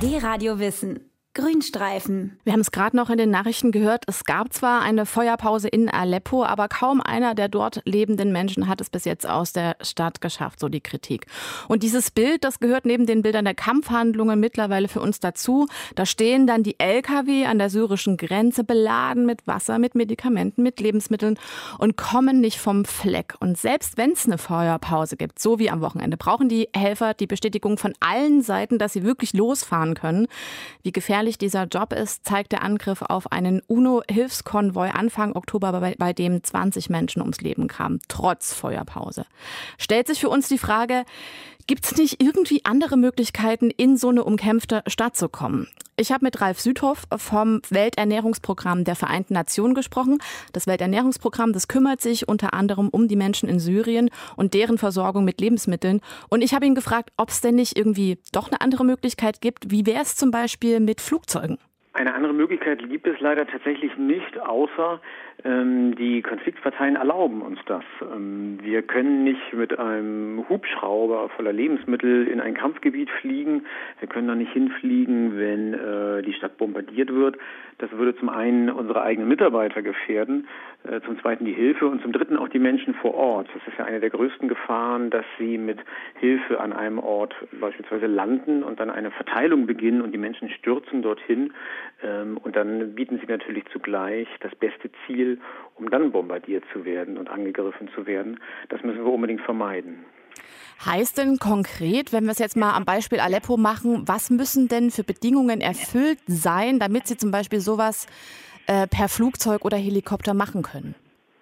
D-Radio Wissen. Grünstreifen. Wir haben es gerade noch in den Nachrichten gehört. Es gab zwar eine Feuerpause in Aleppo, aber kaum einer der dort lebenden Menschen hat es bis jetzt aus der Stadt geschafft, so die Kritik. Und dieses Bild, das gehört neben den Bildern der Kampfhandlungen mittlerweile für uns dazu. Da stehen dann die LKW an der syrischen Grenze beladen mit Wasser, mit Medikamenten, mit Lebensmitteln und kommen nicht vom Fleck. Und selbst wenn es eine Feuerpause gibt, so wie am Wochenende, brauchen die Helfer die Bestätigung von allen Seiten, dass sie wirklich losfahren können. Wie gefährlich dieser Job ist, zeigt der Angriff auf einen UNO-Hilfskonvoi Anfang Oktober, bei dem 20 Menschen ums Leben kamen, trotz Feuerpause. Stellt sich für uns die Frage, gibt es nicht irgendwie andere Möglichkeiten, in so eine umkämpfte Stadt zu kommen? Ich habe mit Ralf Südhoff vom Welternährungsprogramm der Vereinten Nationen gesprochen. Das Welternährungsprogramm, das kümmert sich unter anderem um die Menschen in Syrien und deren Versorgung mit Lebensmitteln. Und ich habe ihn gefragt, ob es denn nicht irgendwie doch eine andere Möglichkeit gibt. Wie wäre es zum Beispiel mit Flugzeugen? Eine andere Möglichkeit gibt es leider tatsächlich nicht, außer die Konfliktparteien erlauben uns das. Wir können nicht mit einem Hubschrauber voller Lebensmittel in ein Kampfgebiet fliegen. Wir können da nicht hinfliegen, wenn die Stadt bombardiert wird. Das würde zum einen unsere eigenen Mitarbeiter gefährden, zum zweiten die Hilfe und zum dritten auch die Menschen vor Ort. Das ist ja eine der größten Gefahren, dass sie mit Hilfe an einem Ort beispielsweise landen und dann eine Verteilung beginnen und die Menschen stürzen dorthin. Und dann bieten sie natürlich zugleich das beste Ziel, um dann bombardiert zu werden und angegriffen zu werden. Das müssen wir unbedingt vermeiden. Heißt denn konkret, wenn wir es jetzt mal am Beispiel Aleppo machen, was müssen denn für Bedingungen erfüllt sein, damit Sie zum Beispiel sowas per Flugzeug oder Helikopter machen können?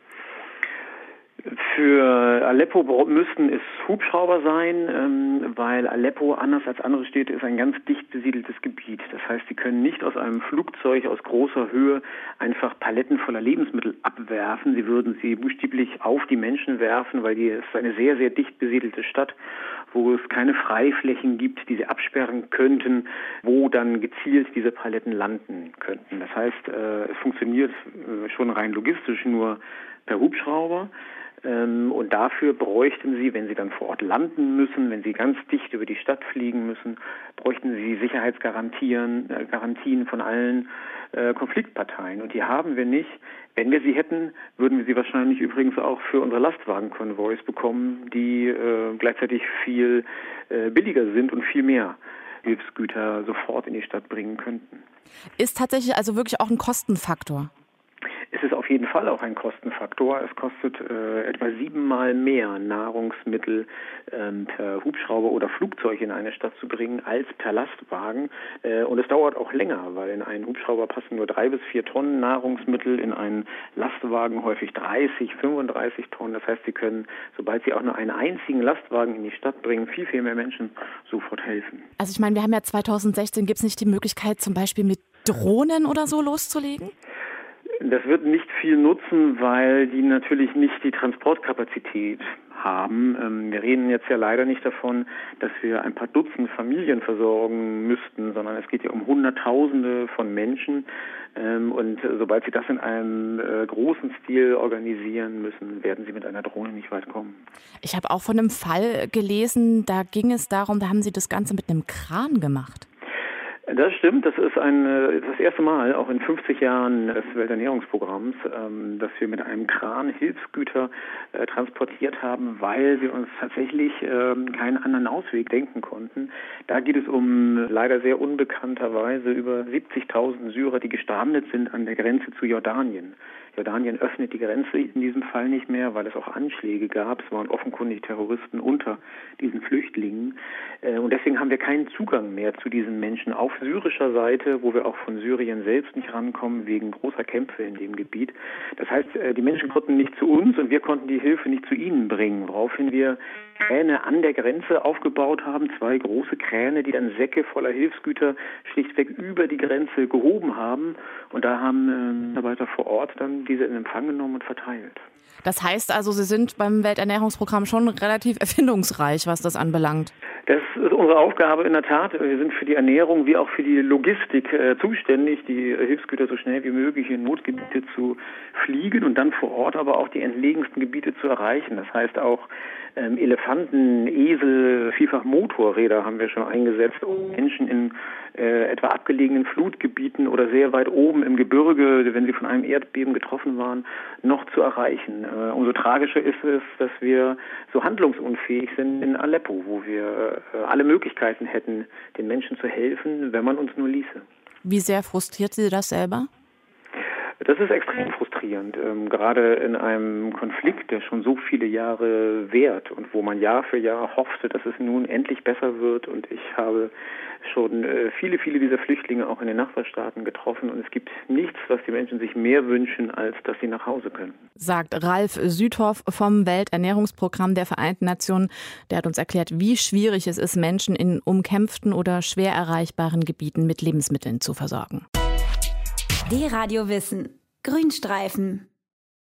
Für Aleppo müssten es Hubschrauber sein, weil Aleppo, anders als andere Städte, ist ein ganz dicht besiedeltes Gebiet. Das heißt, sie können nicht aus einem Flugzeug aus großer Höhe einfach Paletten voller Lebensmittel abwerfen. Sie würden sie buchstäblich auf die Menschen werfen, weil es ist eine sehr, sehr dicht besiedelte Stadt, wo es keine Freiflächen gibt, die sie absperren könnten, wo dann gezielt diese Paletten landen könnten. Das heißt, es funktioniert schon rein logistisch nur per Hubschrauber. Und dafür bräuchten Sie, wenn Sie dann vor Ort landen müssen, wenn Sie ganz dicht über die Stadt fliegen müssen, bräuchten Sie Sicherheitsgarantien von allen Konfliktparteien. Und die haben wir nicht. Wenn wir sie hätten, würden wir sie wahrscheinlich übrigens auch für unsere Lastwagenkonvois bekommen, die gleichzeitig viel billiger sind und viel mehr Hilfsgüter sofort in die Stadt bringen könnten. Ist tatsächlich also wirklich auch ein Kostenfaktor? Es ist auf jeden Fall auch ein Kostenfaktor. Es kostet etwa 7-mal mehr, Nahrungsmittel per Hubschrauber oder Flugzeug in eine Stadt zu bringen, als per Lastwagen. Und es dauert auch länger, weil in einen Hubschrauber passen nur 3 bis 4 Tonnen Nahrungsmittel, in einen Lastwagen häufig 30, 35 Tonnen. Das heißt, Sie können, sobald Sie auch nur einen einzigen Lastwagen in die Stadt bringen, viel, viel mehr Menschen sofort helfen. Also ich meine, wir haben ja 2016, gibt es nicht die Möglichkeit, zum Beispiel mit Drohnen oder so loszulegen? Das wird nicht viel nutzen, weil die natürlich nicht die Transportkapazität haben. Wir reden jetzt ja leider nicht davon, dass wir ein paar Dutzend Familien versorgen müssten, sondern es geht ja um Hunderttausende von Menschen. Und sobald sie das in einem großen Stil organisieren müssen, werden sie mit einer Drohne nicht weit kommen. Ich habe auch von einem Fall gelesen, da ging es darum, da haben sie das Ganze mit einem Kran gemacht. Das stimmt, das ist das erste Mal, auch in 50 Jahren des Welternährungsprogramms, dass wir mit einem Kran Hilfsgüter transportiert haben, weil wir uns tatsächlich keinen anderen Ausweg denken konnten. Da geht es um leider sehr unbekannterweise über 70.000 Syrer, die gestrandet sind an der Grenze zu Jordanien. Jordanien öffnet die Grenze in diesem Fall nicht mehr, weil es auch Anschläge gab. Es waren offenkundig Terroristen unter diesen Flüchtlingen. Und deswegen haben wir keinen Zugang mehr zu diesen Menschen auf syrischer Seite, wo wir auch von Syrien selbst nicht rankommen, wegen großer Kämpfe in dem Gebiet. Das heißt, die Menschen konnten nicht zu uns und wir konnten die Hilfe nicht zu ihnen bringen, woraufhin wir Kräne an der Grenze aufgebaut haben, 2 große Kräne, die dann Säcke voller Hilfsgüter schlichtweg über die Grenze gehoben haben. Und da haben Mitarbeiter vor Ort dann diese in Empfang genommen und verteilt. Das heißt also, Sie sind beim Welternährungsprogramm schon relativ erfindungsreich, was das anbelangt. Das ist unsere Aufgabe in der Tat. Wir sind für die Ernährung wie auch für die Logistik zuständig, die Hilfsgüter so schnell wie möglich in Notgebiete zu fliegen und dann vor Ort aber auch die entlegensten Gebiete zu erreichen. Das heißt auch Elefanten, Esel, vielfach Motorräder haben wir schon eingesetzt, um Menschen in etwa abgelegenen Flutgebieten oder sehr weit oben im Gebirge, wenn sie von einem Erdbeben getroffen waren, noch zu erreichen. Umso tragischer ist es, dass wir so handlungsunfähig sind in Aleppo, wo wir alle Möglichkeiten hätten, den Menschen zu helfen, wenn man uns nur ließe. Wie sehr frustriert Sie das selber? Das ist extrem frustrierend, gerade in einem Konflikt, der schon so viele Jahre währt und wo man Jahr für Jahr hoffte, dass es nun endlich besser wird. Und ich habe schon viele dieser Flüchtlinge auch in den Nachbarstaaten getroffen. Und es gibt nichts, was die Menschen sich mehr wünschen, als dass sie nach Hause können. Sagt Ralf Südhoff vom Welternährungsprogramm der Vereinten Nationen. Der hat uns erklärt, wie schwierig es ist, Menschen in umkämpften oder schwer erreichbaren Gebieten mit Lebensmitteln zu versorgen. D-Radio Wissen. Grünstreifen.